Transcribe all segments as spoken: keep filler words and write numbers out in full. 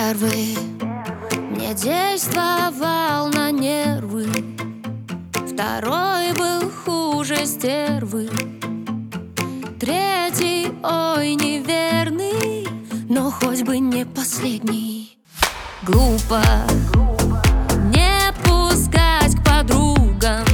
Первый мне действовал на нервы, второй был хуже стервы, третий, ой, неверный, но хоть бы не последний. Глупо не пускать к подругам,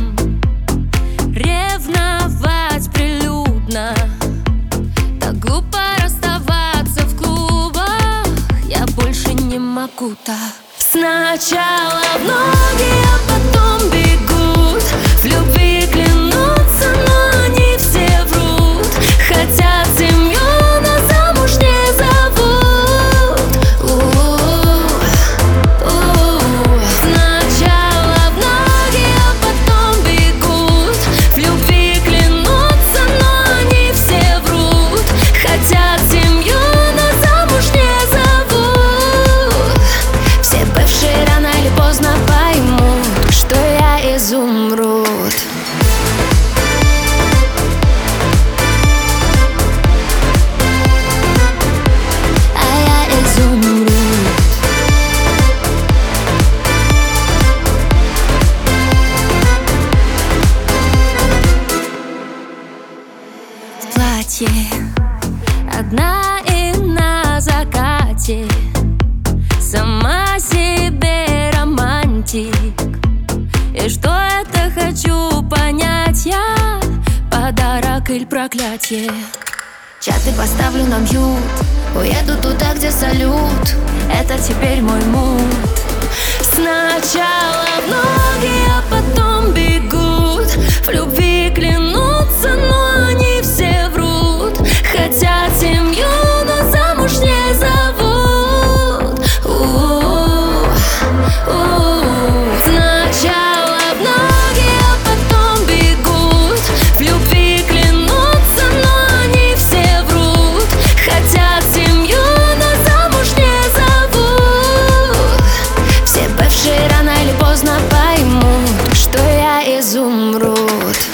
ревновать прилюдно. Так глупо расставаться в клубах, я больше не могу так. Сначала в ноги, а потом бегут, в любви клянутся, но они все врут. Хотят семью, но замуж не зовут. У-у-у. Сначала в ноги, а потом бегут, в любви клянутся, но они все врут. Хотят семью, но замуж не зовут. Все бывшие рано или поздно поймут, что я изумруд. Платье одна и на закате, сама себе романтик. И что это, хочу понять я, подарок или проклятие? Чаты поставлю на мьют, уеду туда, где салют. Это теперь мой мут. Сначала в ноги, а потом бегут, в любви клянутся, но они все врут. Хотят семью, но замуж не зовут. У-у-у. У-у-у. Сначала в ноги, а потом бегут, в любви клянутся, но они все врут. Хотят семью, но замуж не зовут. Все бывшие рано или поздно поймут, что я изумруд.